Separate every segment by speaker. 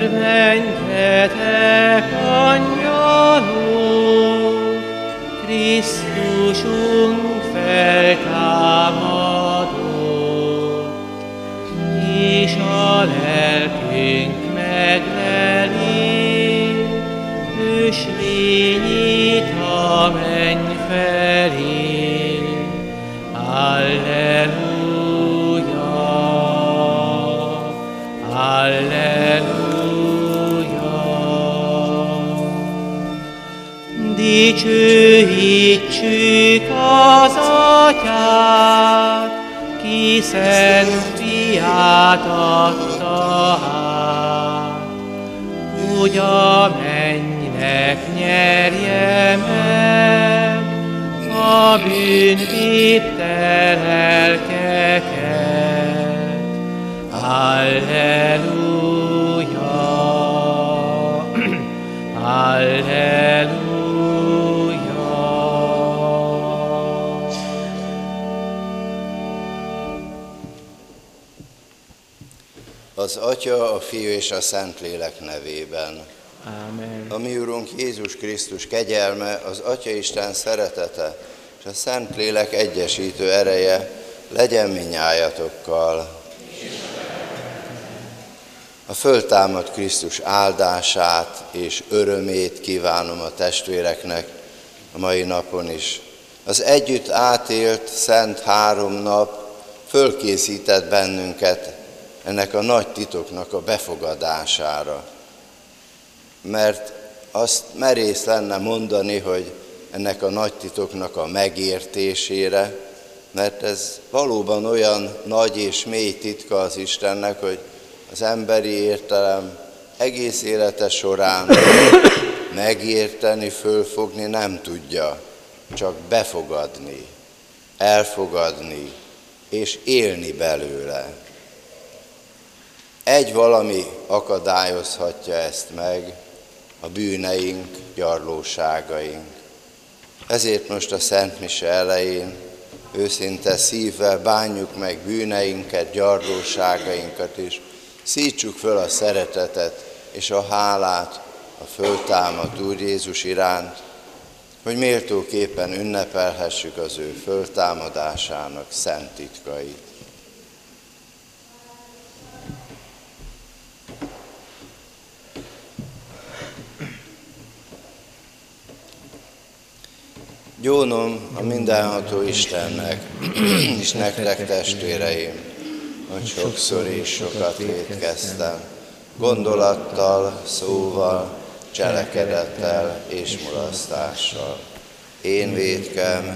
Speaker 1: Örvendjetek, angyalok, Krisztusunk feltámadott, és a lelkünk megleli, ösvényét a menny felé. Alleluja, alleluja. Dicsőítsük az Atyát, ki szent fiát adta át, hogy a mennynek nyerje meg a bűnvégtelen lelkeket. Alleluja, alleluja.
Speaker 2: Az Atya, a Fiú és a Szentlélek nevében.
Speaker 1: Amen.
Speaker 2: A mi Urunk Jézus Krisztus kegyelme, az Atyaisten szeretete és a Szentlélek egyesítő ereje legyen minnyájatokkal. A föltámadt Krisztus áldását és örömét kívánom a testvéreknek a mai napon is. Az együtt átélt szent 3 nap fölkészített bennünket ennek a nagy titoknak a befogadására. Mert azt merész lenne mondani, hogy ennek a nagy titoknak a megértésére, mert ez valóban olyan nagy és mély titka az Istennek, hogy az emberi értelem egész élete során megérteni, fölfogni nem tudja, csak befogadni, elfogadni és élni belőle. Egy valami akadályozhatja ezt meg, a bűneink, gyarlóságaink. Ezért most a Szent Mise elején őszinte szívvel bánjuk meg bűneinket, gyarlóságainkat is, szítsuk föl a szeretetet és a hálát a föltámadt Úr Jézus iránt, hogy méltóképpen ünnepelhessük az ő föltámadásának szent titkait. Gyónom a mindenható Istennek, és nektek testvéreim, hogy sokszor és sokat vétkeztem, gondolattal, szóval, cselekedettel és mulasztással. Én vétkem,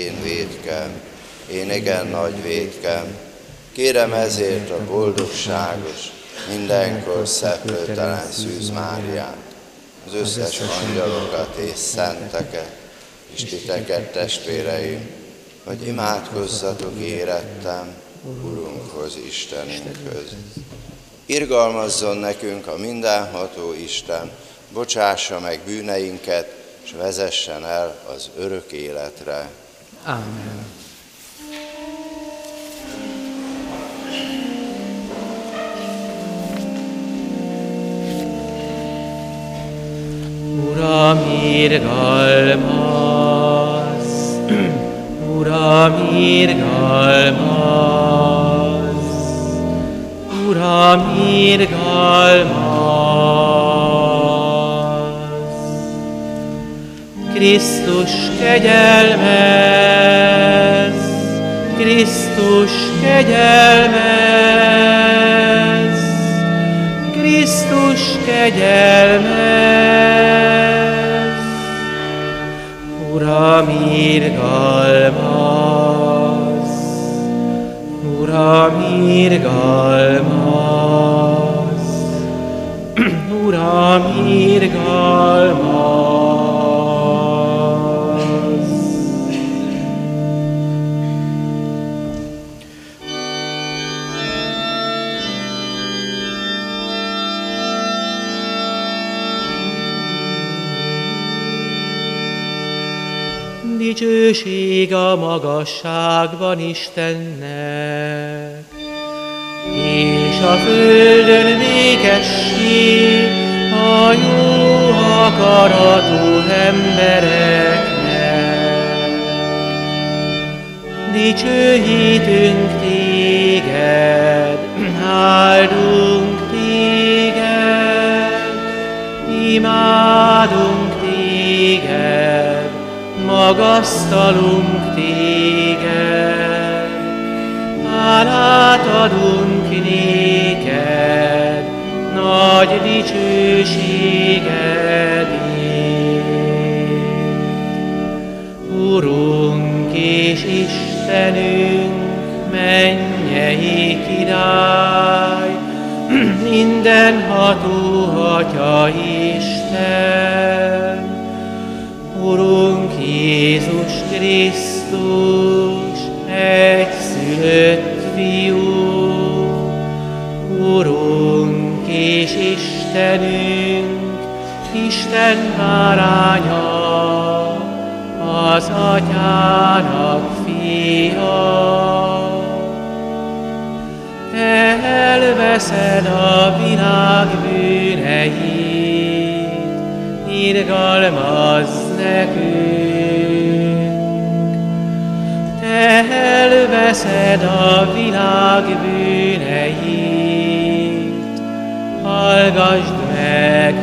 Speaker 2: én igen nagy vétkem, kérem ezért a boldogságos, mindenkor szeplőtelen Szűz Máriát, az összes angyalokat és szenteket, és titeket, testvéreim, hogy imádkozzatok érettem Urunkhoz, Istenünkhöz. Irgalmazzon nekünk a mindenható Isten, bocsássa meg bűneinket, és vezessen el az örök életre.
Speaker 1: Amen. Uram, irgalmaz, Uram, irgalmaz, Uram, irgalmaz. Krisztus kegyelmez, Krisztus kegyelmez, Krisztus kegyelmez. Uram, irgalmaz, Uram, irgalmaz, Uram, irgalmaz. Dicsőség a magasságban Istennek, és a földön békesség a jó akaratú embereknek. Dicsőítünk téged, áldunk téged, imádunk téged, magasztalunk téged, hálát adunk néked, nagy dicsőségedért. Urunk és Istenünk, mennyei király, mindenható Atya Isten, Urunk Jézus Krisztus, egyszülött Fiú, Urunk és Istenünk, Isten báránya, az Atyának Fia. Te elveszed a világ bűneit, irgalmazz nekünk. Te elveszed a világ bűneit, hallgasd meg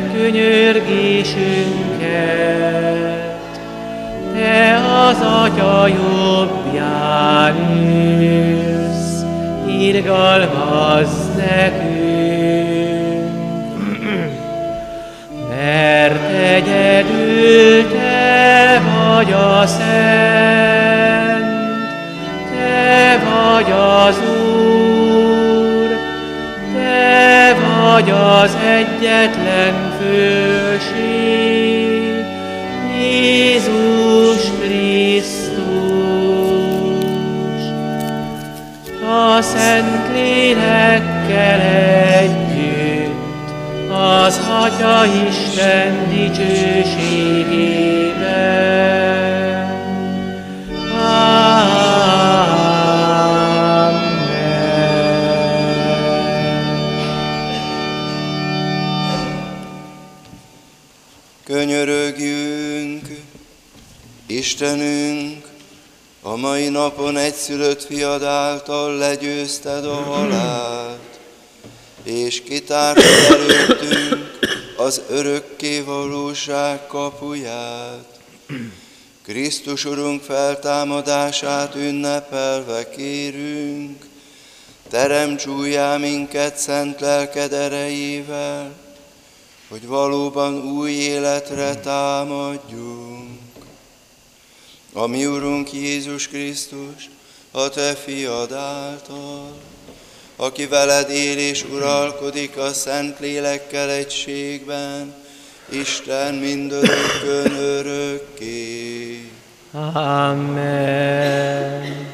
Speaker 1: könyörgésünket. Te az Atya jobbján ülsz, irgalmazz nekünk. Mert egyedül Te vagy a Szent, Te vagy az Úr, Te vagy az egyetlen főség, Jézus Krisztus. A Szentlélekkel együtt, az Atya Isten dicsőségében. Amen.
Speaker 2: Könyörögjünk, Istenünk, a mai napon egyszülött fiad által legyőzted a halált, és kitártad előttünk az örökké valóság kapuját. Krisztus Urunk feltámadását ünnepelve kérünk, teremts újjá minket szent lelked erejével, hogy valóban új életre támadjunk. A mi Urunk Jézus Krisztus, a Te fiad által, aki veled él és uralkodik a Szentlélekkel egységben, Isten mindörökkön örökké.
Speaker 1: Amen.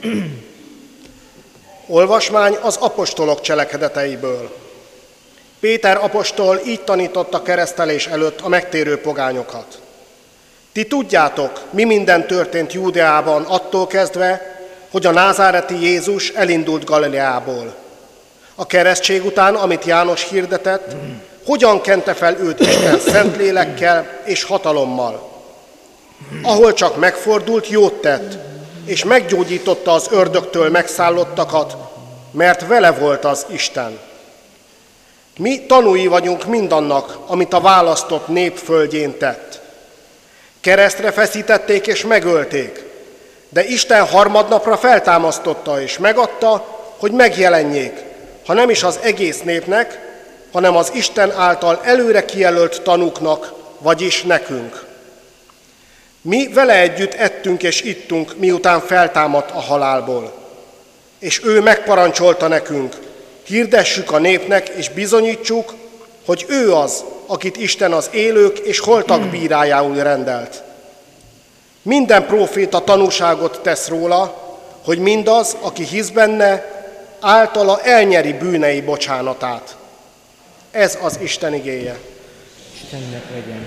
Speaker 3: Olvasmány az apostolok cselekedeteiből. Péter apostol így tanította keresztelés előtt a megtérő pogányokat. Ti tudjátok, mi minden történt Júdeában attól kezdve, hogy a názáreti Jézus elindult Galileából. A keresztség után, amit János hirdetett, hogyan kente fel őt Isten Szentlélekkel és hatalommal. Ahol csak megfordult, jót tett, és meggyógyította az ördögtől megszállottakat, mert vele volt az Isten. Mi tanúi vagyunk mindannak, amit a választott nép földjén tett. Keresztre feszítették és megölték, de Isten harmadnapra feltámasztotta és megadta, hogy megjelenjék, ha nem is az egész népnek, hanem az Isten által előre kijelölt tanúknak, vagyis nekünk. Mi vele együtt ettünk és ittunk, miután feltámadt a halálból. És ő megparancsolta nekünk, hirdessük a népnek és bizonyítsuk, hogy ő az, akit Isten az élők és holtak bírájául rendelt. Minden próféta tanúságot tesz róla, hogy mindaz, aki hisz benne, általa elnyeri bűnei bocsánatát. Ez az Isten igéje.
Speaker 1: Istennek legyen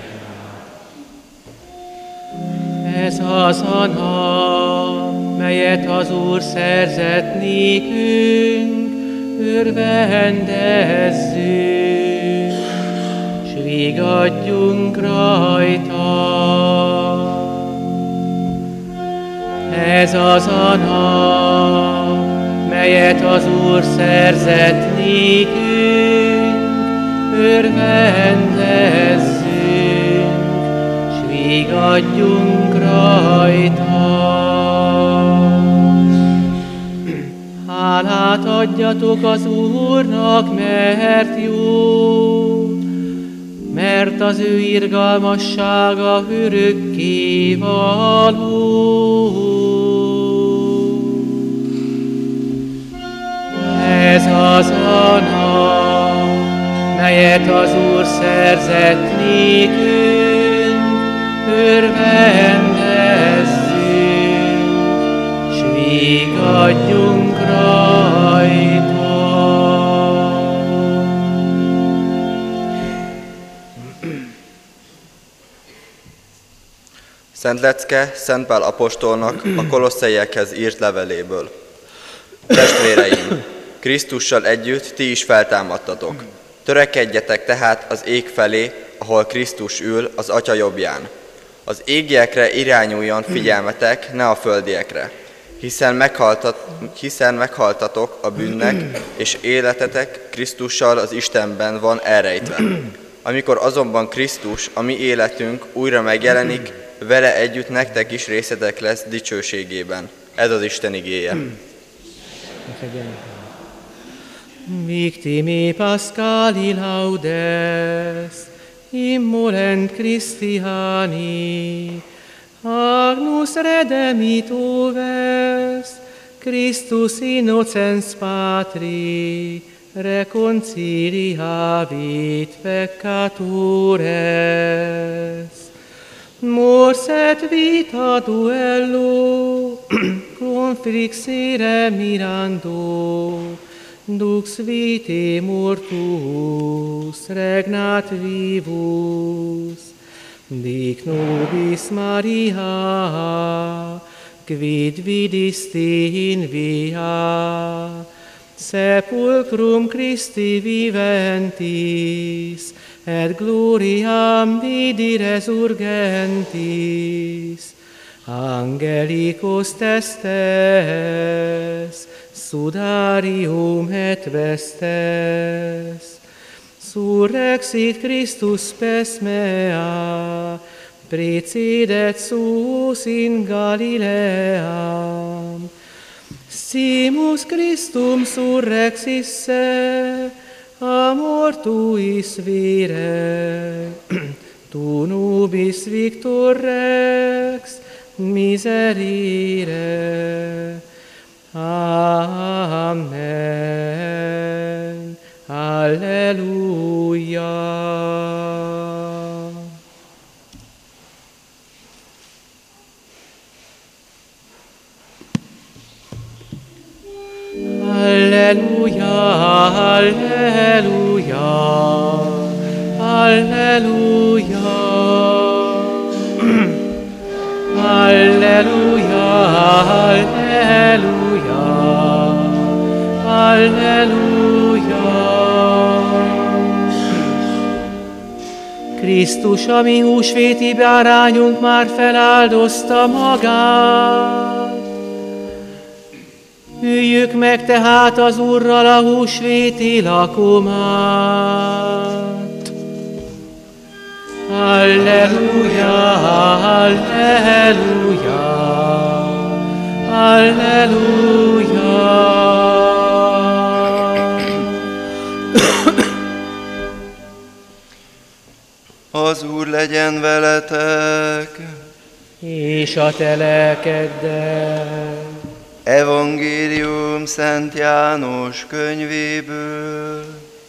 Speaker 1: hála. Ez az a nap, melyet az Úr szerzett nékünk, örvendezzünk, s vigadjunk rajta. Ez az a nap, melyet az Úr szerzett nékünk, örvendezzünk, s vigadjunk rajta. Hálát adjatok az Úrnak, mert jó, mert az ő irgalmassága örökké való. Ez az a nap, melyet az Úr szerzett nékünk, örvendezzünk, s vigadjunk rajta.
Speaker 4: Szent lecke Szent Pál apostolnak a Kolosszaiekhez írt leveléből. Testvéreim, Krisztussal együtt ti is feltámadtatok. Törekedjetek tehát az ég felé, ahol Krisztus ül az Atya jobbján. Az égiekre irányuljon figyelmetek, ne a földiekre, hiszen meghaltatok a bűnnek, és életetek Krisztussal az Istenben van elrejtve. Amikor azonban Krisztus, a mi életünk újra megjelenik, vele együtt nektek is részetek lesz dicsőségében. Ez az Isten igéje.
Speaker 1: Victime Pascali laudes, immolent Christiani, Agnus redemitu ves, Christus innocens Patri, reconciliavit peccatores. Mors et vita duello, conflixere mirando, dux vitae mortuus regnat vivus, dic nobis Maria, quid vidisti in via, sepulcrum Christi viventis, et gloriam vidi resurgentis, angelicos testes, sudarium et vestes, surrexit Christus spes mea, precedet suus in Galileam, simus Christum surrexisse, a mortuis vire, tu nobis victor rex, miserere. Amen. Alleluia. Alleluia, alleluia, alleluia, alleluia, alleluia, alleluia. Krisztus, a mi húsvéti bárányunk már feláldozta magát. Üljük meg tehát az Úrral a húsvéti lakomát. Alleluja, alleluja, alleluja.
Speaker 2: Az Úr legyen veletek,
Speaker 1: És a te lelkeddel.
Speaker 2: Evangélium Szent János könyvéből.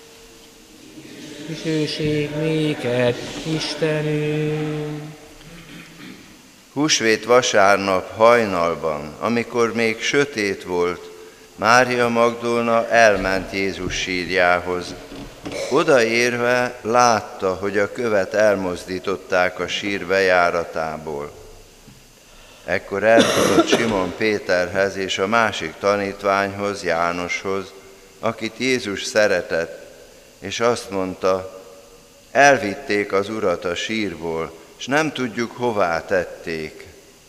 Speaker 1: Dicsőség néked, Istenünk.
Speaker 2: Húsvét vasárnap hajnalban, amikor még sötét volt, Mária Magdolna elment Jézus sírjához. Odaérve látta, hogy a követ elmozdították a sír bejáratából. Ekkor elfutott Simon Péterhez és a másik tanítványhoz, Jánoshoz, akit Jézus szeretett, és azt mondta, elvitték az Urat a sírból, és nem tudjuk, hová tették.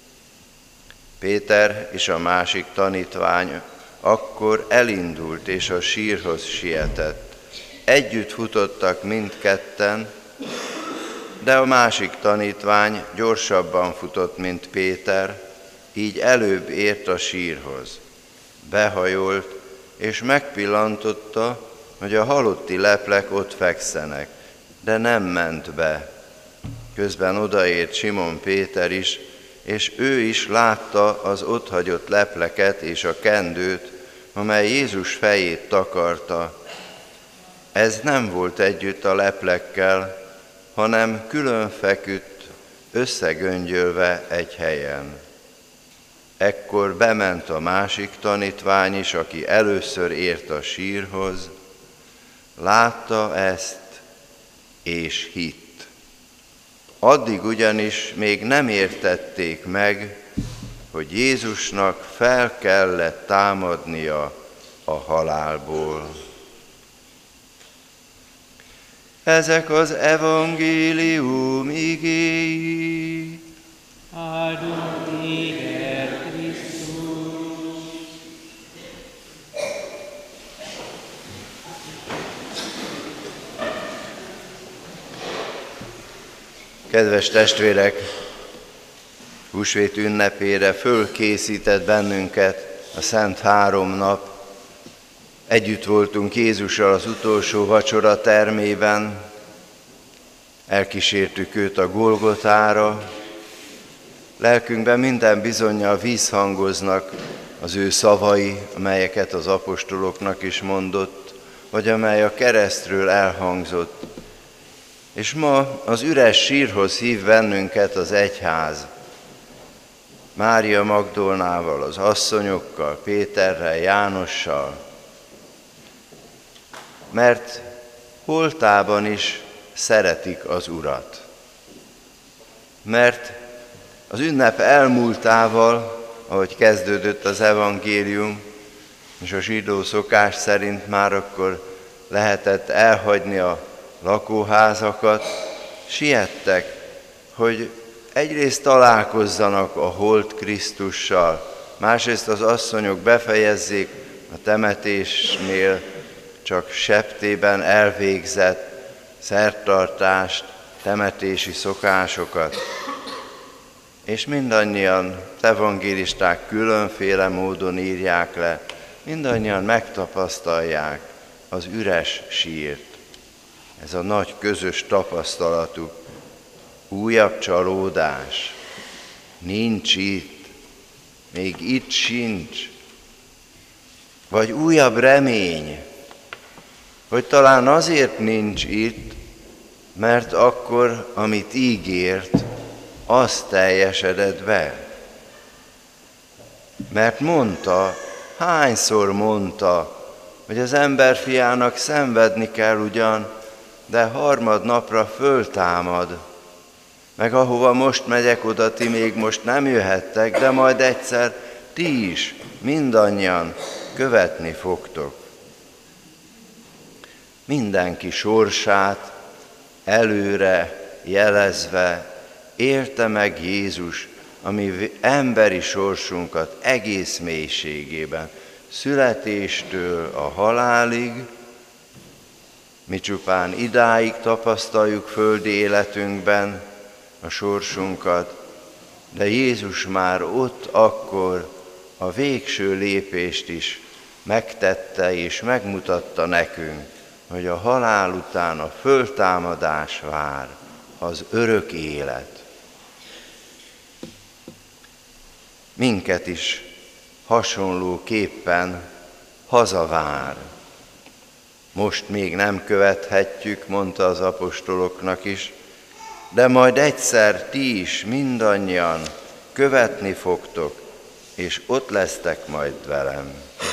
Speaker 2: Péter és a másik tanítvány akkor elindult, és a sírhoz sietett. Együtt futottak mindketten, de a másik tanítvány gyorsabban futott, mint Péter, így előbb ért a sírhoz. Behajolt, és megpillantotta, hogy a halotti leplek ott fekszenek, de nem ment be. Közben odaért Simon Péter is, és ő is látta az otthagyott lepleket és a kendőt, amely Jézus fejét takarta. Ez nem volt együtt a leplekkel, hanem külön feküdt, összegöngyölve egy helyen. Ekkor bement a másik tanítvány is, aki először ért a sírhoz, látta ezt, és hitt. Addig ugyanis még nem értették meg, hogy Jézusnak fel kellett támadnia a halálból. Ezek az evangélium igéi.
Speaker 1: Áldunk téged, Krisztus!
Speaker 2: Kedves testvérek, húsvét ünnepére fölkészített bennünket a Szent Három nap. Együtt voltunk Jézussal az utolsó vacsora termében, elkísértük őt a Golgotára, lelkünkben minden bizonnyal vízhangoznak az ő szavai, amelyeket az apostoloknak is mondott, vagy amely a keresztről elhangzott. És ma az üres sírhoz hív bennünket az egyház. Mária Magdolnával, az asszonyokkal, Péterrel, Jánossal, mert holtában is szeretik az Urat. Mert az ünnep elmúltával, ahogy kezdődött az evangélium, és a zsidó szokás szerint már akkor lehetett elhagyni a lakóházakat, siettek, hogy egyrészt találkozzanak a holt Krisztussal, másrészt az asszonyok befejezzék a temetésnél csak septében elvégzett szertartást, temetési szokásokat. És mindannyian, az evangélisták különféle módon írják le, mindannyian megtapasztalják az üres sírt. Ez a nagy közös tapasztalatuk, újabb csalódás, nincs itt, még itt sincs, vagy újabb remény, hogy talán azért nincs itt, mert akkor, amit ígért, az teljesedett be. Mert mondta, hányszor mondta, hogy az emberfiának szenvedni kell ugyan, de harmadnapra föltámad. Meg ahova most megyek, oda ti még most nem jöhettek, de majd egyszer ti is, mindannyian követni fogtok. Mindenki sorsát előre jelezve élte meg Jézus a mi emberi sorsunkat egész mélységében, születéstől a halálig. Mi csupán idáig tapasztaljuk földi életünkben a sorsunkat, de Jézus már ott akkor a végső lépést is megtette és megmutatta nekünk, hogy a halál után a föltámadás vár, az örök élet. Minket is hasonlóképpen hazavár. Most még nem követhetjük, mondta az apostoloknak is, de majd egyszer ti is mindannyian követni fogtok, és ott lesztek majd velem.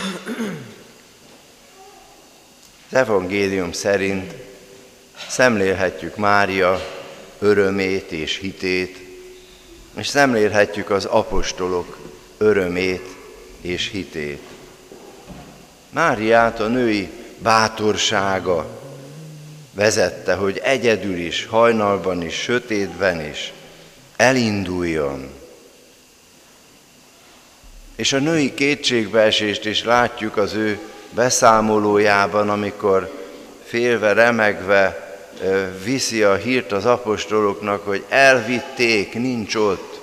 Speaker 2: Az evangélium szerint szemlélhetjük Mária örömét és hitét, és szemlélhetjük az apostolok örömét és hitét. Máriát a női bátorsága vezette, hogy egyedül is, hajnalban is, sötétben is elinduljon. És a női kétségbeesést is látjuk az ő beszámolójában, amikor félve, remegve viszi a hírt az apostoloknak, hogy elvitték, nincs ott.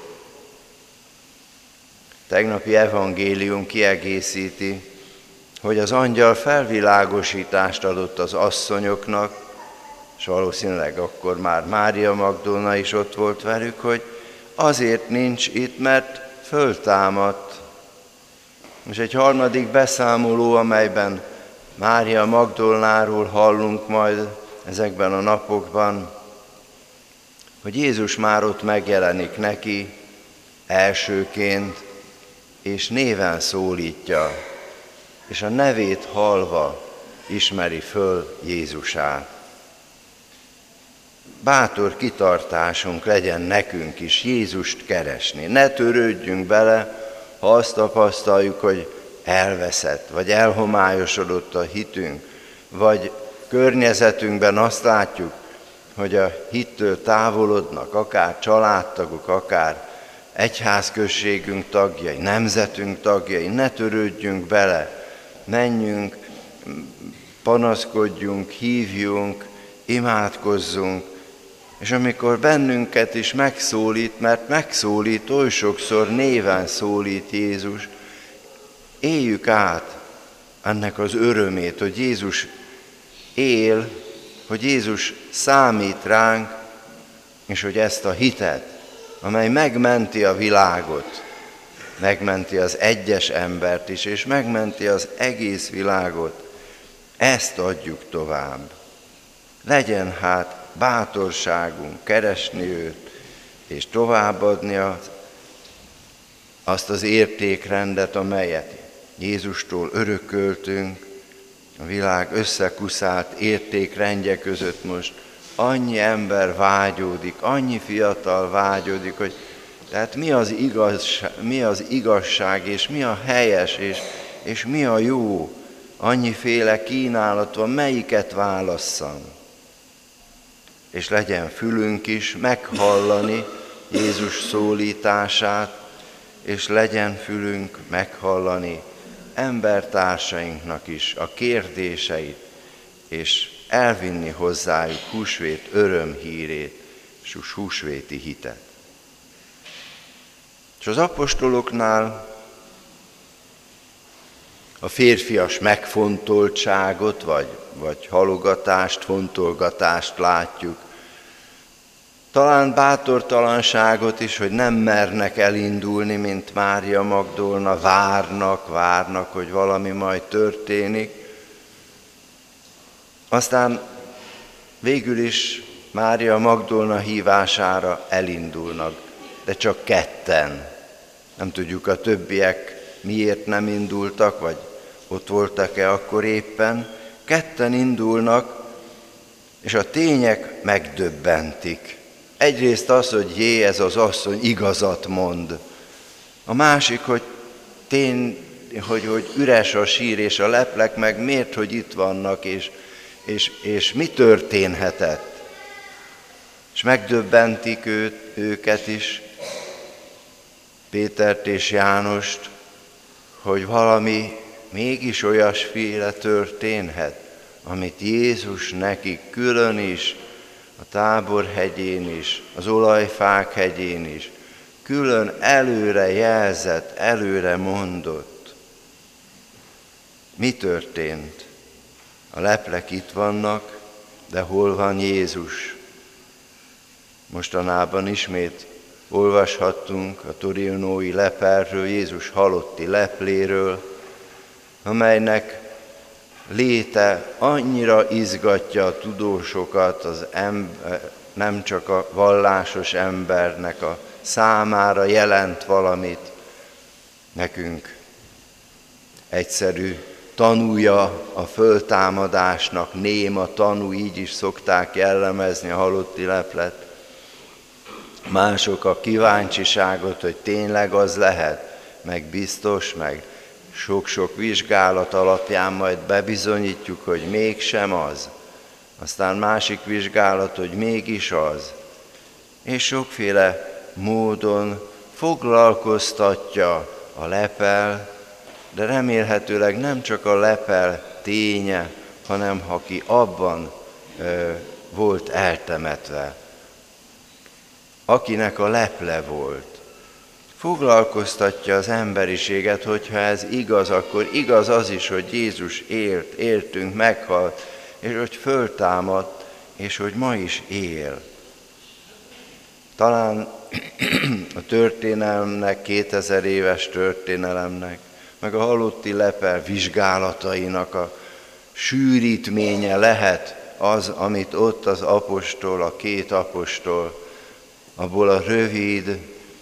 Speaker 2: Tegnapi evangélium kiegészíti, hogy az angyal felvilágosítást adott az asszonyoknak, és valószínűleg akkor már Mária Magdolna is ott volt velük, hogy azért nincs itt, mert föltámadt. És egy harmadik beszámoló, amelyben Mária Magdolnáról hallunk majd ezekben a napokban, hogy Jézus már ott megjelenik neki elsőként, és néven szólítja, és a nevét hallva ismeri föl Jézusát. Bátor kitartásunk legyen nekünk is Jézust keresni. Ne törődjünk bele, ha azt tapasztaljuk, hogy elveszett, vagy elhomályosodott a hitünk, vagy környezetünkben azt látjuk, hogy a hittől távolodnak, akár családtagok, akár egyházközségünk tagjai, nemzetünk tagjai, ne törődjünk bele, menjünk, panaszkodjunk, hívjunk, imádkozzunk, és amikor bennünket is megszólít, mert megszólít, oly sokszor néven szólít Jézus, éljük át ennek az örömét, hogy Jézus él, hogy Jézus számít ránk, és hogy ezt a hitet, amely megmenti a világot, megmenti az egyes embert is, és megmenti az egész világot, ezt adjuk tovább. Legyen hát bátorságunk keresni őt, és továbbadni azt az értékrendet, amelyet Jézustól örököltünk. A világ összekuszált értékrendje között most annyi ember vágyódik, annyi fiatal vágyódik, hogy tehát mi az igazság, és mi a helyes, és mi a jó. Annyiféle kínálat van, melyiket válasszam. És legyen fülünk is meghallani Jézus szólítását, és legyen fülünk meghallani embertársainknak is a kérdéseit, és elvinni hozzájuk húsvét örömhírét, és húsvéti hitet. És az apostoloknál a férfias megfontoltságot, vagy halogatást, fontolgatást látjuk. Talán bátortalanságot is, hogy nem mernek elindulni, mint Mária Magdolna, várnak, hogy valami majd történik. Aztán végül is Mária Magdolna hívására elindulnak, de csak ketten. Nem tudjuk, a többiek miért nem indultak, vagy ott voltak-e akkor éppen. Ketten indulnak, és a tények megdöbbentik. Egyrészt az, hogy ez az asszony igazat mond. A másik, hogy hogy üres a sír és a leplek, meg miért, hogy itt vannak, és mi történhetett. És megdöbbentik őket is, Pétert és Jánost, hogy valami mégis olyasféle történhet, amit Jézus nekik külön is, a Táborhegyén is, az Olajfák hegyén is, külön előre jelzett, előre mondott. Mi történt? A leplek itt vannak, de hol van Jézus? Mostanában ismét olvashattunk a torinói leperről, Jézus halotti lepléről, amelynek léte annyira izgatja a tudósokat, nem csak a vallásos embernek a számára jelent valamit, nekünk egyszerű tanúja a föltámadásnak, néma tanú, így is szokták jellemezni a halotti leplet. Mások a kíváncsiságot, hogy tényleg az lehet, meg biztos, meg sok-sok vizsgálat alapján majd bebizonyítjuk, hogy mégsem az. Aztán másik vizsgálat, hogy mégis az. És sokféle módon foglalkoztatja a lepel, de remélhetőleg nem csak a lepel ténye, hanem aki abban volt eltemetve, akinek a leple volt. Foglalkoztatja az emberiséget, hogyha ez igaz, akkor igaz az is, hogy Jézus élt, éltünk, meghalt, és hogy föltámadt, és hogy ma is él. Talán a történelemnek, 2000 éves történelemnek, meg a halotti lepel vizsgálatainak a sűrítménye lehet az, amit ott az apostol, a két apostol, abból a rövid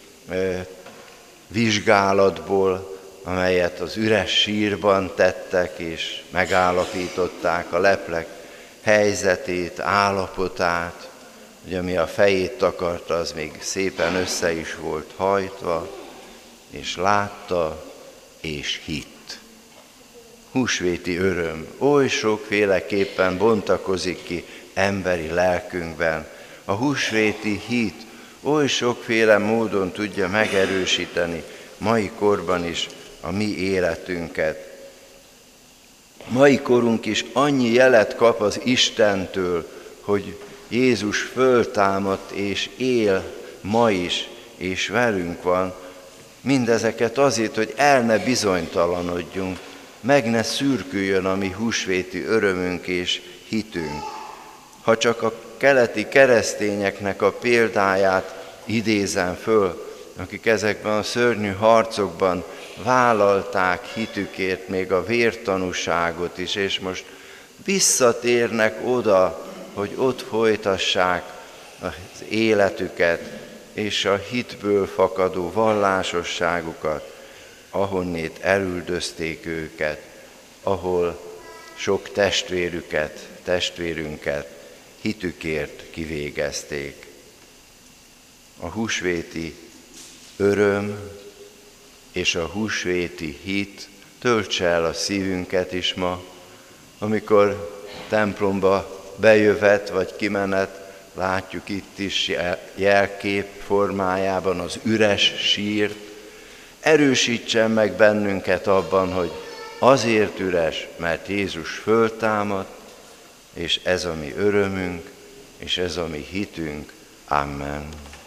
Speaker 2: vizsgálatból, amelyet az üres sírban tettek, és megállapították a leplek helyzetét, állapotát, ugye ami a fejét takarta, az még szépen össze is volt hajtva, és látta, és hitt. Húsvéti öröm oly sokféleképpen bontakozik ki emberi lelkünkben. A húsvéti hit oly sokféle módon tudja megerősíteni mai korban is a mi életünket. Mai korunk is annyi jelet kap az Istentől, hogy Jézus föltámadt és él ma is, és velünk van. Mindezeket azért, hogy el ne bizonytalanodjunk, meg ne szürküljön a mi húsvéti örömünk és hitünk. Ha csak a keleti keresztényeknek a példáját idézem föl, akik ezekben a szörnyű harcokban vállalták hitükért még a vértanúságot is, és most visszatérnek oda, hogy ott folytassák az életüket és a hitből fakadó vallásosságukat, ahonnét elüldözték őket, ahol sok testvérünket hitükért kivégezték. A húsvéti öröm és a húsvéti hit töltse el a szívünket is ma, amikor templomba bejövet vagy kimenet, látjuk itt is jelkép formájában az üres sírt. Erősítsen meg bennünket abban, hogy azért üres, mert Jézus föltámadt, és ez a mi örömünk, és ez a mi hitünk. Amen.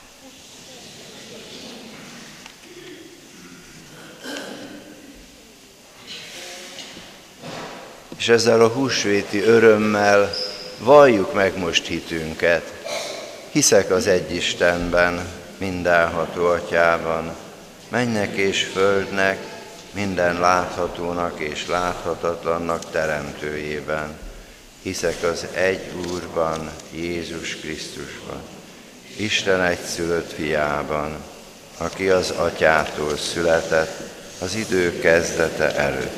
Speaker 2: És ezzel a húsvéti örömmel valljuk meg most hitünket. Hiszek az egy Istenben, mindenható Atyában, mennek és földnek, minden láthatónak és láthatatlannak teremtőjében. Hiszek az egy Úrban, Jézus Krisztusban, Isten egyszülött fiában, aki az Atyától született az idő kezdete előtt.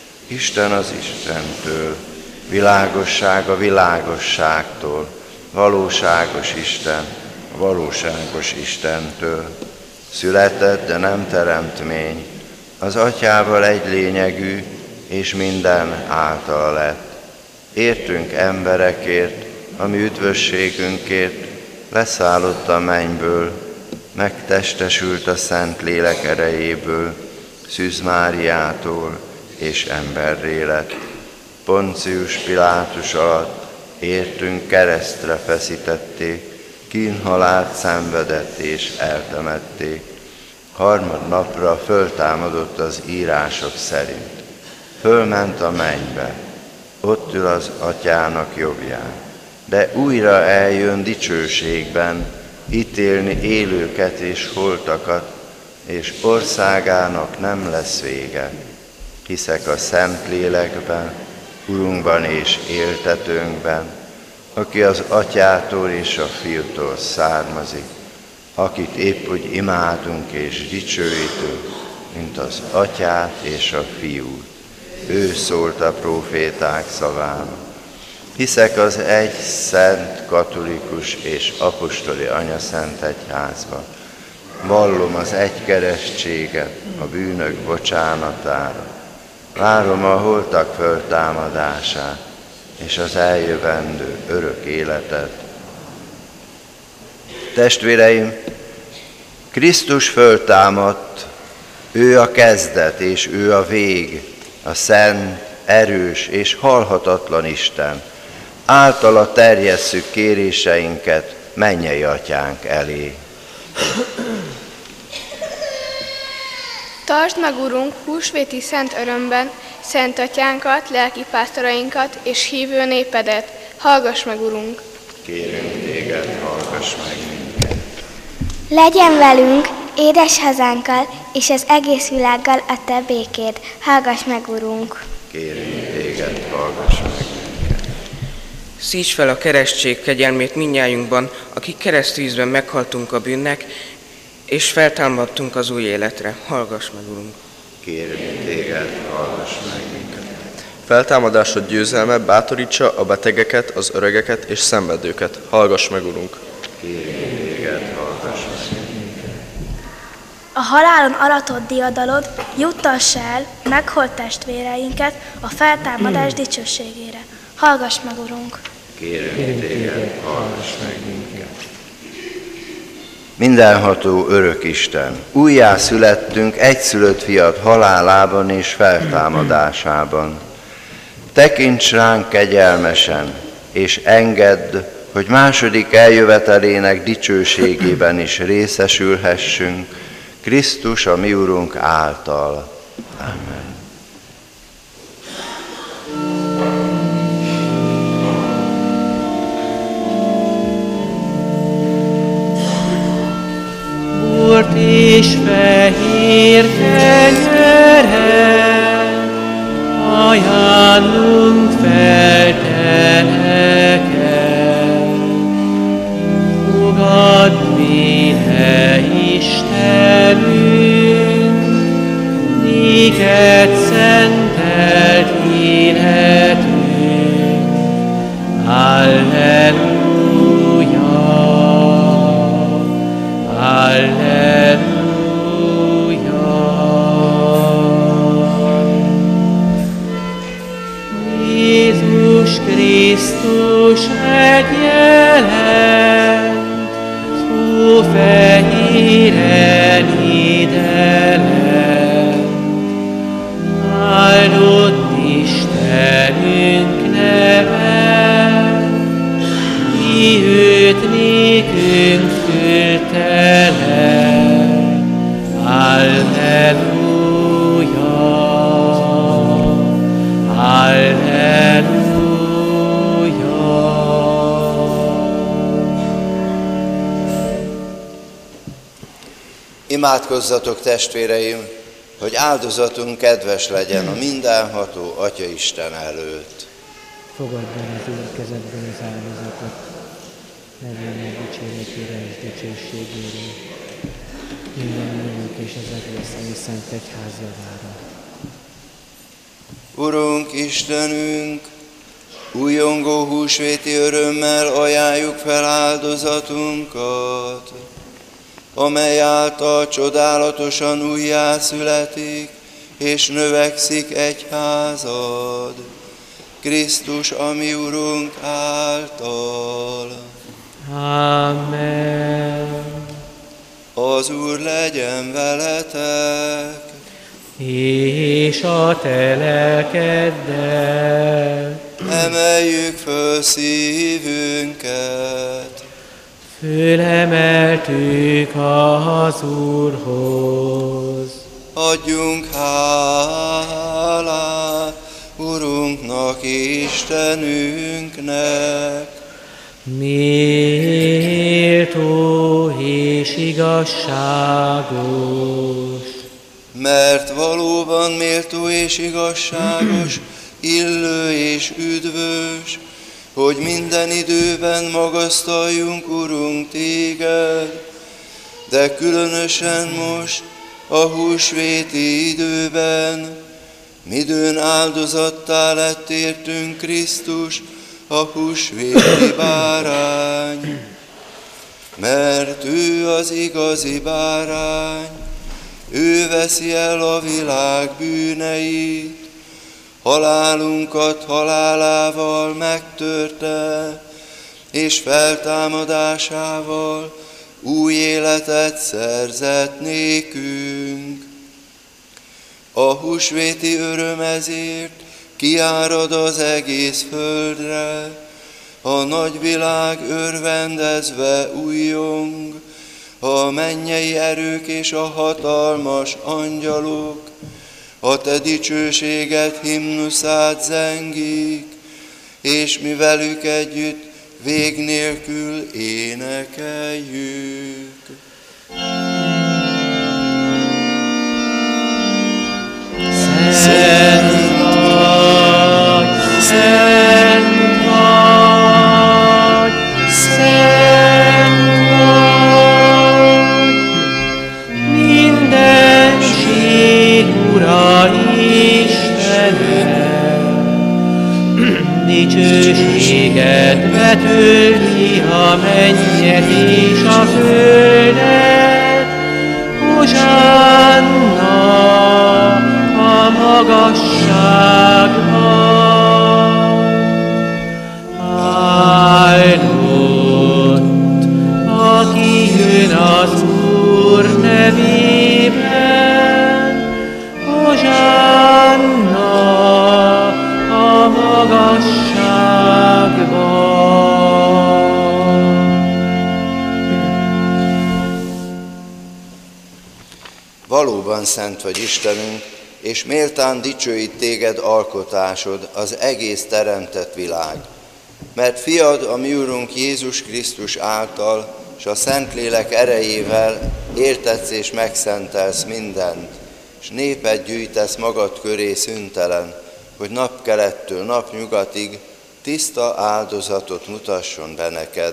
Speaker 2: Isten az Istentől, világosság a világosságtól, valóságos Isten a valóságos Istentől. Született, de nem teremtmény, az Atyával egy lényegű, és minden általa lett. Értünk emberekért, a mi üdvösségünkért, leszállott a mennyből, megtestesült a Szent Lélek erejéből, Szűz Máriától, és emberré lett. Poncius Pilátus alatt értünk keresztre feszítették, kínhalált szenvedett és eltemették. Harmadnapra föltámadott az írások szerint. Fölment a mennybe, ott ül az Atyának jobbján, de újra eljön dicsőségben, ítélni élőket és holtakat, és országának nem lesz vége. Hiszek a Szent Lélekben, Urunkban és éltetőnkben, aki az Atyától és a Fiútól származik, akit épp úgy imádunk és dicsőítünk, mint az Atyát és a Fiút. Ő szólt a próféták szaván. Hiszek az egy szent, katolikus és apostoli anyaszent egyházba. Vallom az egy keresztséget a bűnök bocsánatára, Várom a holtak föltámadását, és az eljövendő örök életet. Testvéreim, Krisztus föltámadt, ő a kezdet és ő a vég, a szent, erős és halhatatlan Isten. Általa terjesszük kéréseinket mennyei atyánk elé.
Speaker 5: Tartsd meg, Urunk, húsvéti szent örömben szent atyánkat, lelki pásztorainkat és hívő népedet. Hallgass meg, Urunk!
Speaker 2: Kérünk téged, hallgass meg minket.
Speaker 6: Legyen velünk, édes hazánkkal és az egész világgal a te békéd. Hallgass meg, Urunk!
Speaker 2: Kérünk téged, hallgass meg minket.
Speaker 7: Szíts fel a keresztség kegyelmét mindnyájunkban, akik keresztvízben meghaltunk a bűnnek, és feltámadtunk az új életre. Hallgass meg, Urunk!
Speaker 2: Kérünk téged, hallgass meg minket.
Speaker 8: Feltámadásod győzelme bátorítsa a betegeket, az öregeket és szenvedőket. Hallgass meg, Urunk!
Speaker 2: Kérünk téged, hallgass meg minket.
Speaker 9: A halálon aratott diadalod juttassa el meghalt testvéreinket a feltámadás dicsőségére. Hallgass meg, Urunk!
Speaker 2: Kérünk téged, hallgass meg minket. Mindenható örök Isten, újjá születtünk egyszülött fiad halálában és feltámadásában. Tekints ránk kegyelmesen, és engedd, hogy második eljövetelének dicsőségében is részesülhessünk, Krisztus a mi Urunk által. Amen.
Speaker 1: Bort és fehér kenyeret, ajánlunk felteleket. Fogadd, mine Istenünk, néked szentelt életünk. Halleluja, halleluja. Jézus Krisztus megjelent, hófehéren ide lent. Áldott Istenünk neve, ki őt nékünk küldte le. Halleluja, halleluja.
Speaker 2: Imádkozzatok, testvéreim, hogy áldozatunk kedves legyen a mindenható Atya Isten előtt.
Speaker 10: Fogadd el az Úr kezedben az áldozatot, nevén dicséretére és dicsőségére, minden nőnök és az egész Szent Egyház javára.
Speaker 2: Urunk Istenünk, újongó húsvéti örömmel ajánljuk fel áldozatunkat, amely által csodálatosan újjászületik és növekszik egyházad, Krisztus a mi Urunk által.
Speaker 1: Amen.
Speaker 2: Az Úr legyen veletek,
Speaker 1: és a te lelkeddel.
Speaker 2: emeljük föl szívünket,
Speaker 1: Fölemeltük az Úrhoz.
Speaker 2: adjunk hálát Urunknak, Istenünknek.
Speaker 1: Méltó és igazságos.
Speaker 2: Mert valóban méltó és igazságos, illő és üdvös, hogy minden időben magasztaljunk, Urunk, téged, de különösen most, a húsvéti időben, midőn áldozattá lett értünk Krisztus, a húsvéti bárány. Mert ő az igazi bárány, ő veszi el a világ bűneit, halálunkat halálával megtörte, és feltámadásával új életet szerzett nékünk. A húsvéti öröm ezért kiárad az egész földre, a nagy világ örvendezve újjong, a mennyei erők és a hatalmas angyalok a te dicsőséget himnuszát zengik, és mi velük együtt vég nélkül énekeljük.
Speaker 1: Szent vagy, szent vagy, szent vagy, mindenség Ura Istened, dicsőséget betölti a mennyet és a földet, Hosánna a magasságban. Áldott, aki jön az Úr nevében, Hosánna a magasságban.
Speaker 2: Valóban szent vagy Istenünk, és méltán dicsőít téged alkotásod, az egész teremtett világ. Mert fiad, a mi Urunk Jézus Krisztus által, és a Szentlélek erejével értetsz és megszentelsz mindent, és népet gyűjtesz magad köré szüntelen, hogy napkelettől napnyugatig tiszta áldozatot mutasson be neked.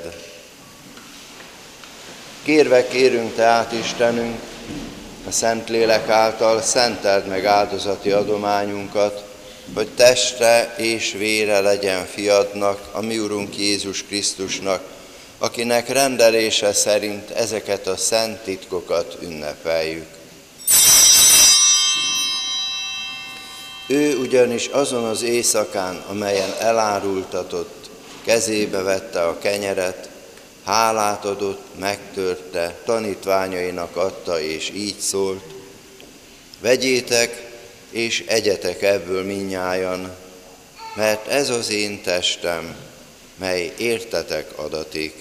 Speaker 2: Kérve kérünk tehát, Istenünk, a Szentlélek által szenteld meg áldozati adományunkat, hogy testre és vére legyen fiadnak, a mi Urunk Jézus Krisztusnak, akinek rendelése szerint ezeket a szent titkokat ünnepeljük. Ő ugyanis azon az éjszakán, amelyen elárultatott, kezébe vette a kenyeret, hálát adott, megtörte, tanítványainak adta, és így szólt: vegyétek, és egyetek ebből mindnyájan, mert ez az én testem, mely értetek adatik.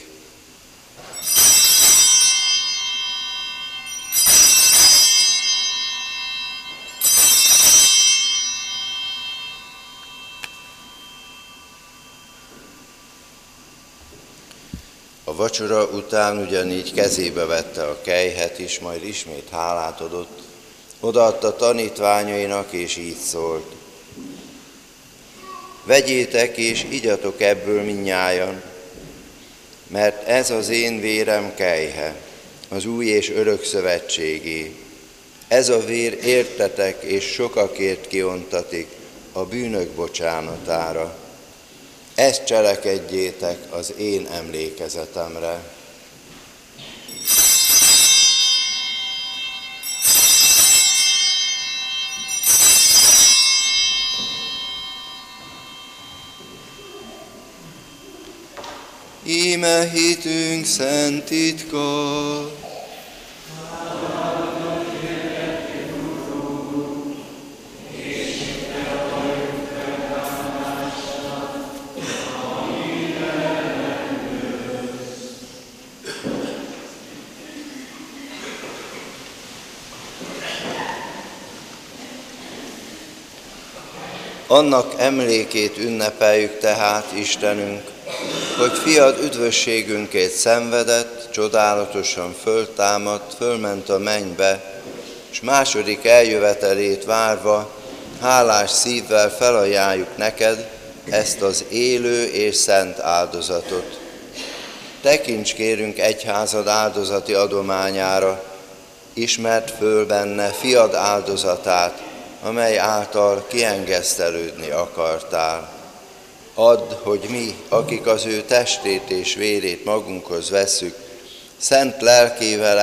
Speaker 2: A vacsora után ugyanígy kezébe vette a kelyhet is, majd ismét hálát adott, odaadta tanítványainak, és így szólt: vegyétek és igyatok ebből mindnyájan, mert ez az én vérem kelyhe, az új és örök szövetségé. Ez a vér értetek és sokakért kiontatik a bűnök bocsánatára. Ezt cselekedjétek az én emlékezetemre. Íme hitünk szent titka. Annak emlékét ünnepeljük tehát, Istenünk, hogy fiad üdvösségünkért szenvedett, csodálatosan föltámadt, fölment a mennybe, és második eljövetelét várva, hálás szívvel felajánljuk neked ezt az élő és szent áldozatot. Tekints kérünk egyházad áldozati adományára, ismerd föl benne fiad áldozatát, amely által kiengesztelődni akartál. Add, hogy mi, akik az ő testét és vérét magunkhoz vesszük, szent lelkével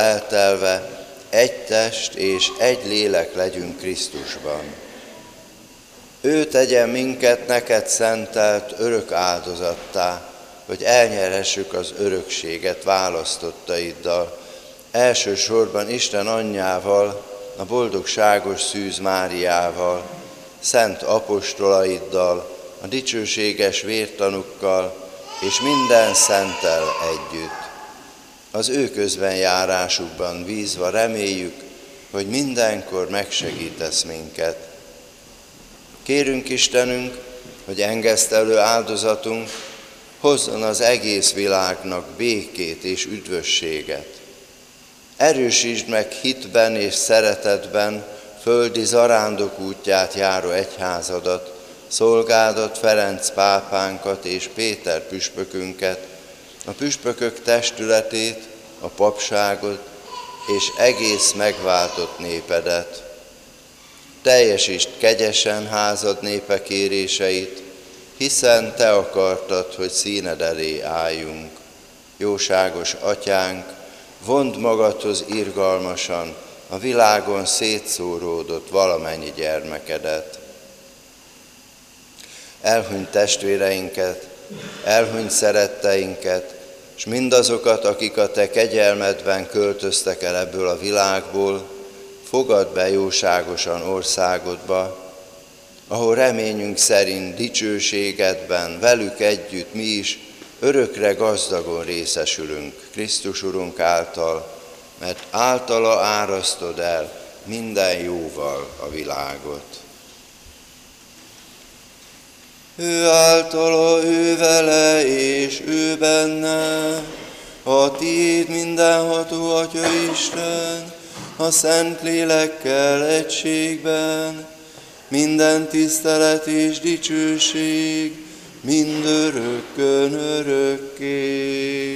Speaker 2: eltelve egy test és egy lélek legyünk Krisztusban. Ő tegyen minket neked szentelt örök áldozattá, hogy elnyerhessük az örökséget választottaiddal, elsősorban Isten anyjával, a boldogságos Szűz Máriával, szent apostolaiddal, a dicsőséges vértanukkal és minden szenttel együtt. Az ő közbenjárásukban bízva reméljük, hogy mindenkor megsegítesz minket. Kérünk Istenünk, hogy engesztelő áldozatunk hozzon az egész világnak békét és üdvösséget. Erősítsd meg hitben és szeretetben földi zarándok útját járó egyházadat, szolgádat, Ferenc pápánkat és Péter püspökünket, a püspökök testületét, a papságot és egész megváltott népedet. Teljesítsd kegyesen házad népe kéréseit, hiszen te akartad, hogy színed elé álljunk. Jóságos atyánk, vondd magadhoz irgalmasan a világon szétszóródott valamennyi gyermekedet. Elhunyt testvéreinket, elhunyt szeretteinket, és mindazokat, akik a te kegyelmedben költöztek el ebből a világból, fogadd be jóságosan országodba, ahol reményünk szerint dicsőségedben velük együtt mi is örökre gazdagon részesülünk Krisztus Urunk által, mert általa árasztod el minden jóval a világot. Ő általa, ő vele és ő benne, a tiéd mindenható Atya Isten, a Szent Lélekkel egységben, minden tisztelet és dicsőség, mindörökkön örökké.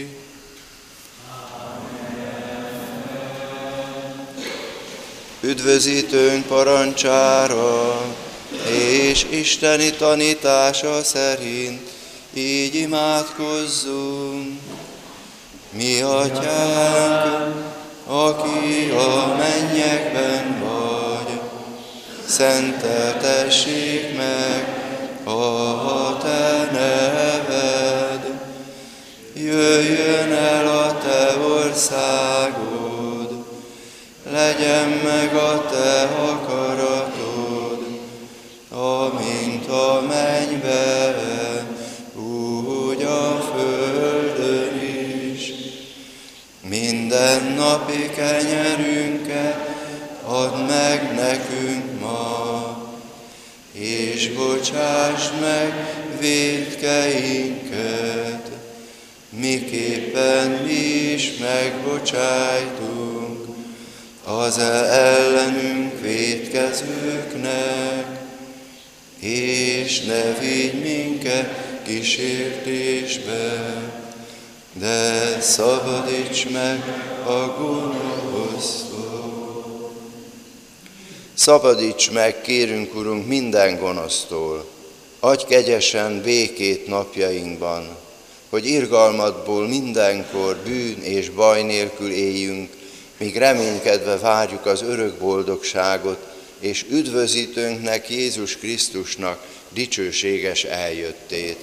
Speaker 2: Üdvözítőnk parancsára és isteni tanítása szerint így imádkozzunk. Mi Atyánk, aki a mennyekben vagy, szenteltessék meg a te neved. Jöjjön el a te országod, legyen meg a te akaratod, amint a mennyben, úgy a földön is. Minden napi kenyerünket add meg nekünk ma, és bocsásd meg vétkeinket, miképpen mi is megbocsájtunk az ellenünk vétkezőknek, és ne vigy minket kísértésbe, de szabadíts meg a gonosztól. Szabadíts meg, kérünk, Urunk, minden gonosztól, adj kegyesen békét napjainkban, hogy irgalmadból mindenkor bűn és baj nélkül éljünk, míg reménykedve várjuk az örök boldogságot, és üdvözítőnknek, Jézus Krisztusnak dicsőséges eljöttét.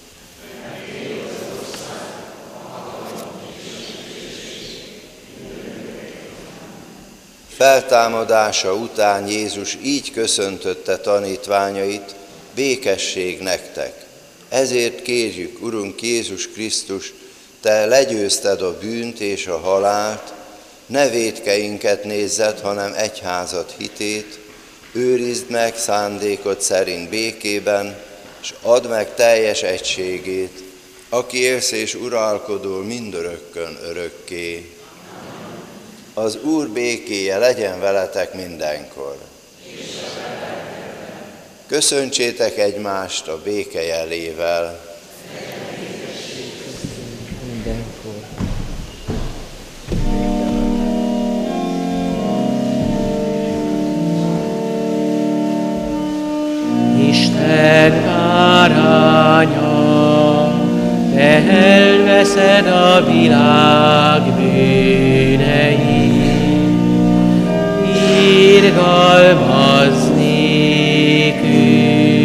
Speaker 2: Feltámadása után Jézus így köszöntötte tanítványait: békesség nektek. Ezért kérjük, Urunk Jézus Krisztus, te legyőzted a bűnt és a halált, ne vétkeinket nézzed, hanem egyházad hitét, őrizd meg szándékod szerint békében, és add meg teljes egységét, aki élsz és uralkodol mindörökkön örökké. Az Úr békéje legyen veletek mindenkor. Köszöntsétek egymást a béke jelével.
Speaker 10: Mindenkor. Isten báránya, te elveszed a világ bűneit, irgalmazz nékünk.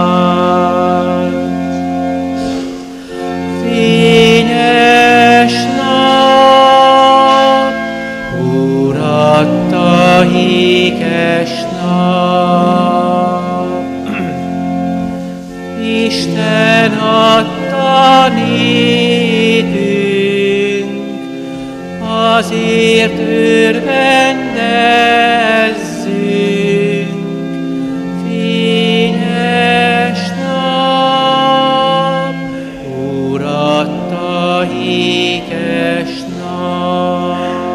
Speaker 1: azért örvendezzünk. Fényes nap, uratta ékes nap.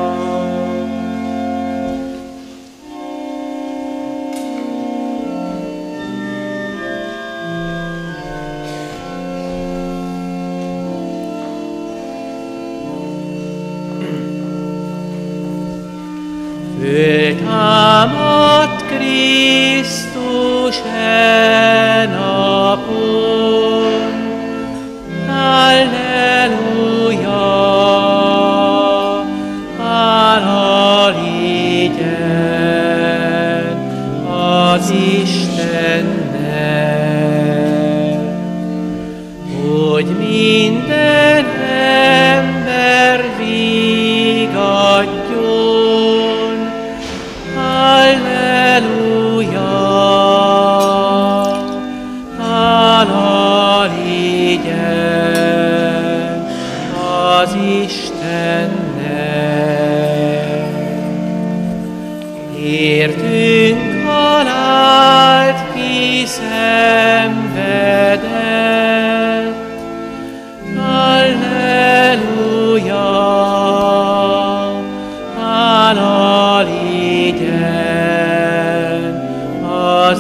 Speaker 1: Föltámadt Krisztus e napon, Halleluja, hála legyen az Istennek, hogy minden ember vigadjon. Halleluja, hála legyen az Istennek. Értünk halált kiszenvedett, halleluja, hála legyen az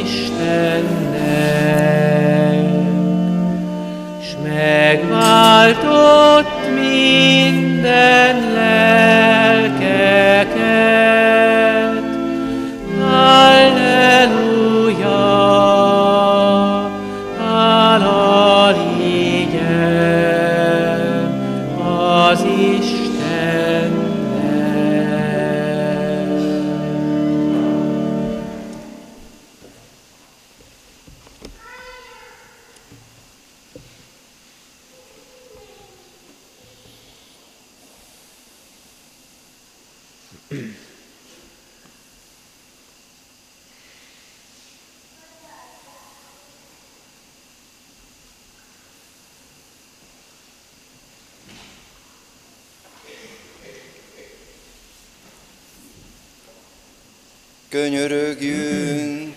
Speaker 1: Istennek. S megváltott minden lelkeket, halleluja, hála legyen az Istennek.
Speaker 2: Könyörögjünk,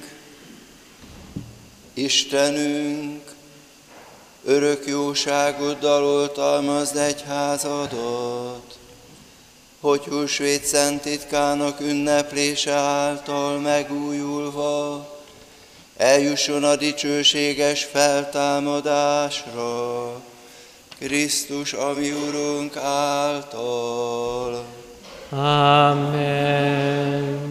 Speaker 2: Istenünk, örök jóságoddal oltalmazd egyházadat, hogy húsvét szent titkának ünneplése által megújulva eljusson a dicsőséges feltámadásra, Krisztus, a mi Urunk által.
Speaker 1: Amen.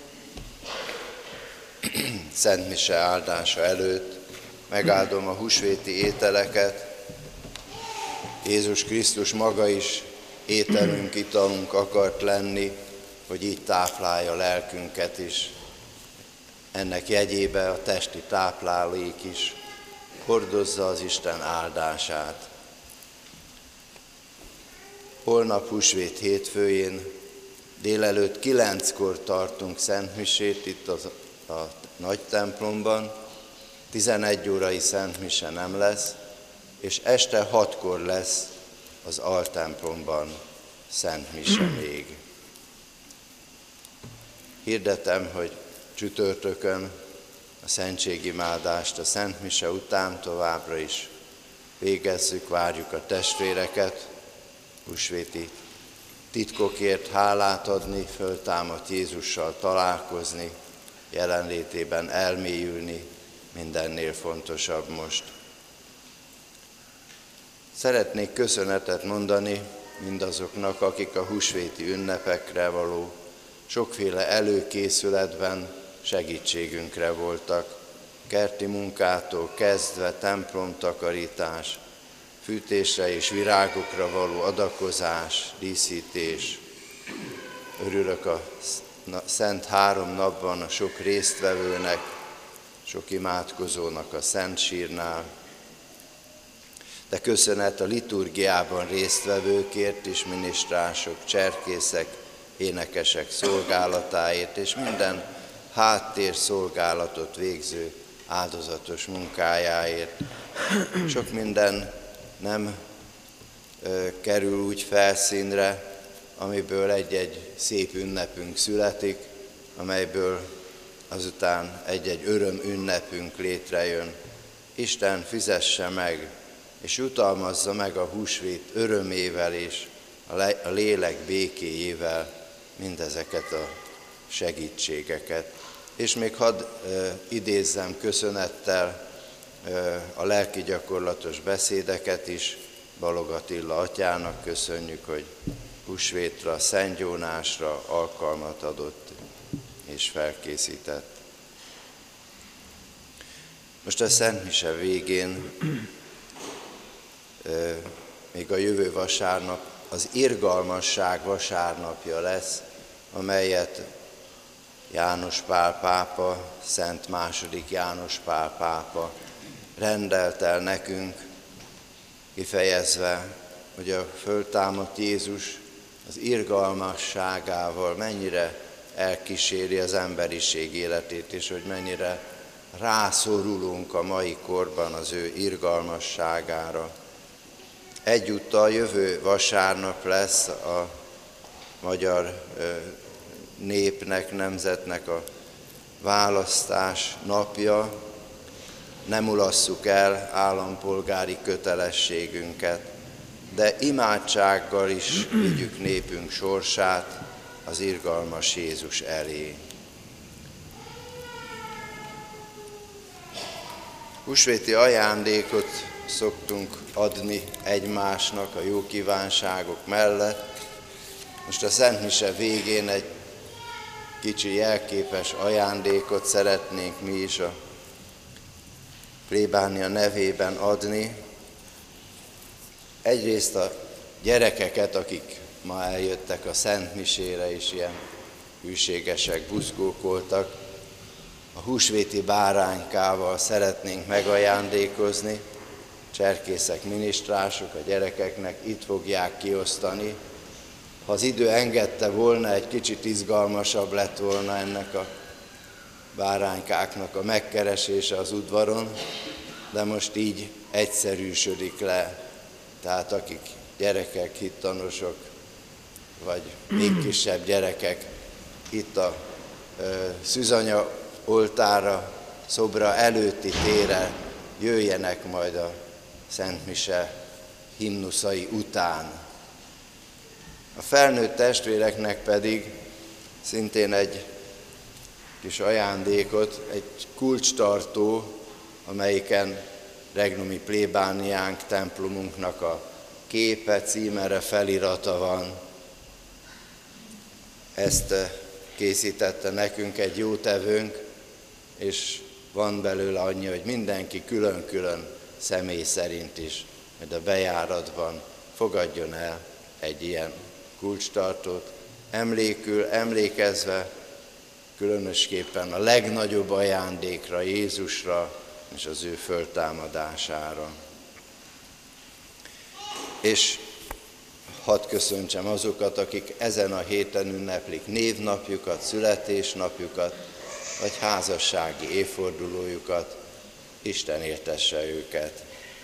Speaker 2: Szent mise áldása előtt megáldom a húsvéti ételeket. Jézus Krisztus maga is ételünk, italunk akart lenni, hogy így táplálja lelkünket is. Ennek jegyébe a testi táplálék is hordozza az Isten áldását. Holnap húsvét hétfőjén délelőtt 9-kor tartunk szentmisét itt a nagy templomban, 11 órai szentmise nem lesz, és este 6-kor lesz az altemplomban szentmise még. Hirdetem, hogy csütörtökön a szentségimádást a szentmise után továbbra is végezzük, várjuk a testvéreket, húsvéti titkokért hálát adni, föltámadt Jézussal találkozni, jelenlétében elmélyülni, mindennél fontosabb most. Szeretnék köszönetet mondani mindazoknak, akik a húsvéti ünnepekre való sokféle előkészületben segítségünkre voltak. Kerti munkától kezdve templomtakarítás, fűtésre és virágokra való adakozás, díszítés. Örülök a Szent 3 napban a sok résztvevőnek, sok imádkozónak a Szent Sírnál. De köszönet a liturgiában résztvevőkért is, minisztránsok, cserkészek, énekesek szolgálatáért, és minden háttér szolgálatot végző áldozatos munkájáért. Sok minden nem kerül úgy felszínre, amiből egy-egy szép ünnepünk születik, amelyből azután egy-egy öröm ünnepünk létrejön. Isten fizesse meg, és jutalmazza meg a húsvét örömével és a lélek békéjével mindezeket a segítségeket. És még hadd idézzem köszönettel a lelki gyakorlatos beszédeket is. Balog Attila atyának köszönjük, hogy húsvétra, szentgyónásra alkalmat adott és felkészített. Most a Szent Mise végén, még a jövő vasárnap az irgalmasság vasárnapja lesz, amelyet János Pál pápa, Szent II. János Pál pápa rendelt el nekünk, kifejezve, hogy a föltámadt Jézus az irgalmasságával mennyire elkíséri az emberiség életét, és hogy mennyire rászorulunk a mai korban az ő irgalmasságára. Egyúttal jövő vasárnap lesz a magyar népnek, nemzetnek a választás napja. Nem mulasszuk el állampolgári kötelességünket, de imádsággal is vigyük népünk sorsát az irgalmas Jézus elé. Húsvéti ajándékot szoktunk adni egymásnak a jó kívánságok mellett. Most a Szent Mise végén egy kicsi jelképes ajándékot szeretnénk mi is a plébánia nevében adni. Egyrészt a gyerekeket, akik ma eljöttek a Szent Misére, és ilyen hűségesek, buzgók voltak, a húsvéti báránykával szeretnénk megajándékozni. Cserkészek, minisztrások a gyerekeknek itt fogják kiosztani. Ha az idő engedte volna, egy kicsit izgalmasabb lett volna ennek a báránykáknak a megkeresése az udvaron, de most így egyszerűsödik le. Tehát akik gyerekek, hittanosok, vagy még kisebb gyerekek itt a szűzanya oltára, szobra előtti térre jöjjenek majd a Szent Mise himnuszai után. A felnőtt testvéreknek pedig szintén egy kis ajándékot, egy kulcstartó, amelyiken regnumi plébániánk, templomunknak a képe, címere, felirata van. Ezt készítette nekünk egy jótevőnk, és van belőle annyi, hogy mindenki külön-külön személy szerint is, majd a bejáratban fogadjon el egy ilyen kulcstartót, emlékül, emlékezve különösképpen a legnagyobb ajándékra, Jézusra és az ő föltámadására. És hadd köszöntsem azokat, akik ezen a héten ünneplik névnapjukat, születésnapjukat, vagy házassági évfordulójukat. Isten éltesse őket.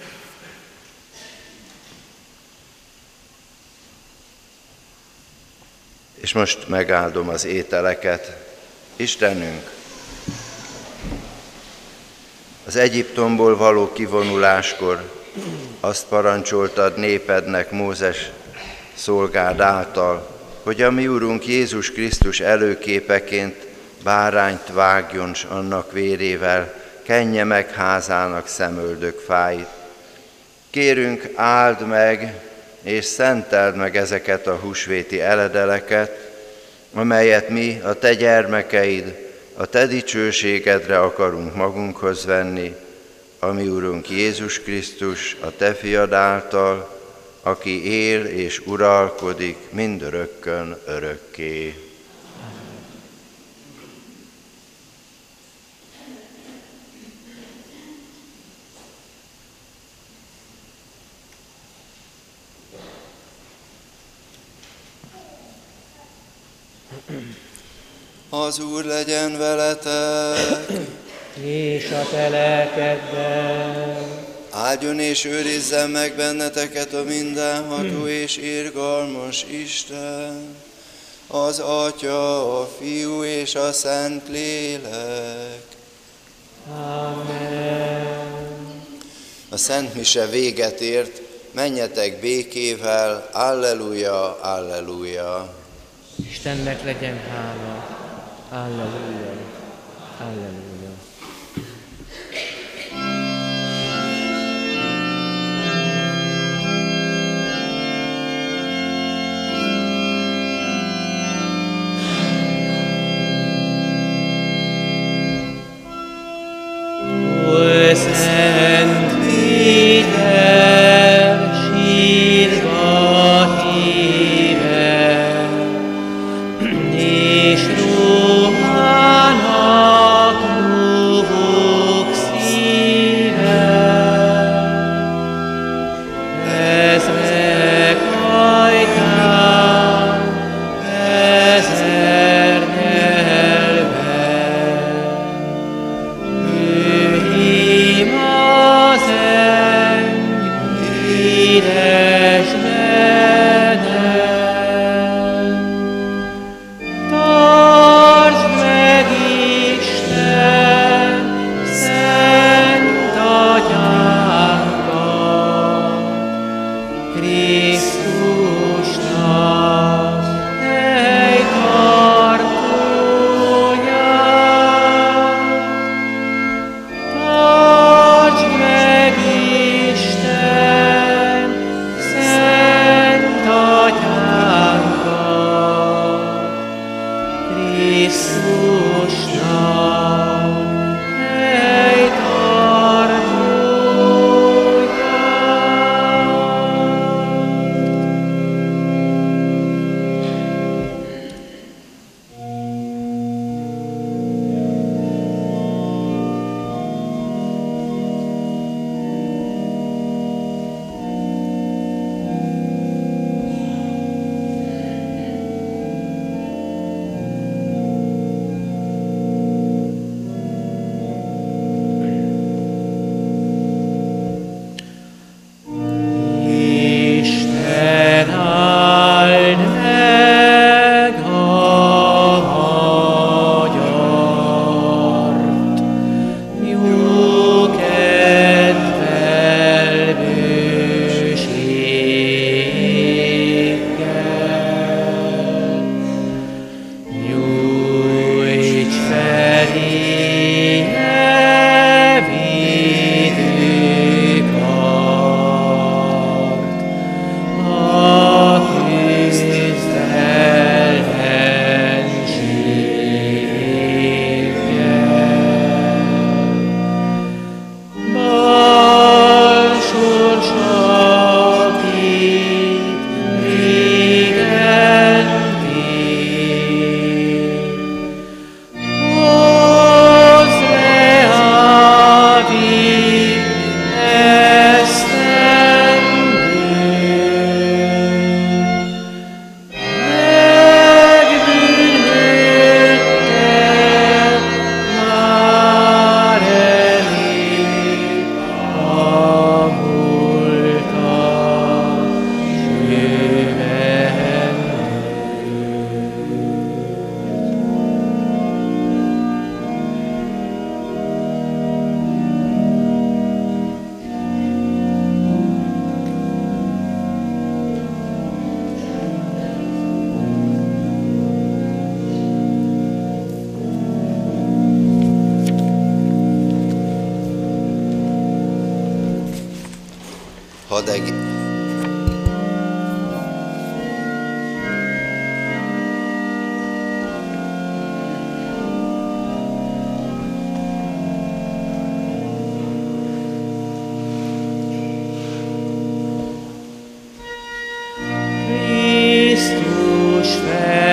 Speaker 2: És most megáldom az ételeket. Istenünk, az Egyiptomból való kivonuláskor azt parancsoltad népednek Mózes szolgád által, hogy a mi Urunk Jézus Krisztus előképeként bárányt vágjon, s annak vérével kenje meg házának szemöldök fáit. Kérünk, áld meg és szenteld meg ezeket a húsvéti eledeleket, amelyet mi, a te gyermekeid, a te dicsőségedre akarunk magunkhoz venni, a mi Urunk Jézus Krisztus, a te fiad által, aki él és uralkodik mindörökkön örökké. Az Úr legyen veletek,
Speaker 1: és a te lelkeddel.
Speaker 2: Áldjon és őrizzen meg benneteket a mindenható és irgalmas Isten, az Atya, a Fiú és a Szent Lélek.
Speaker 1: Amen.
Speaker 2: A Szent Mise véget ért, menjetek békével, alleluja, alleluja.
Speaker 1: Istennek legyen hála. Alleluja. Alleluja. Szent Péter sírva híve, és rohának rúgok szíve. Ez meghajtál ezer nyelven, édes Benedek, tartsd meg Isten szent atyánkat, Krisztusnak helytartóját. Tartsd meg Isten szent atyánkat, Krisztusnak helytartóját. Isten áld meg a magyart, jó kedvel, bőséggel. Nyújts feléje védőkart, a küzd ellenséggel. Bal sorsakét régen tér, hozd le ávig esztendőt. Megbűnhődtem már elég a múltat Krisztus fel